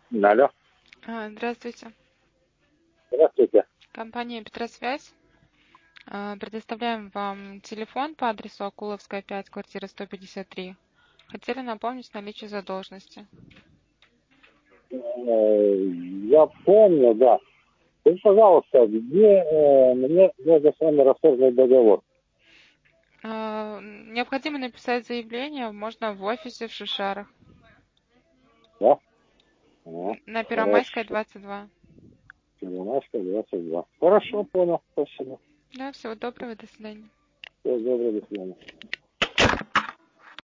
Алло, Здравствуйте. здравствуйте. Компания «Петросвязь». Предоставляем вам телефон по адресу Акуловская, 5, квартира 153. Хотели напомнить наличие задолженности. Я помню, да. Скажите, пожалуйста, где мне нужно с вами расторгнуть договор? Необходимо написать заявление, можно в офисе в Шишарах, Да? Ну, на Первомайская, хорошо. 22. Первомайская, 22. Хорошо, понял. Спасибо. Да, всего доброго, до свидания. Всего доброго, до свидания.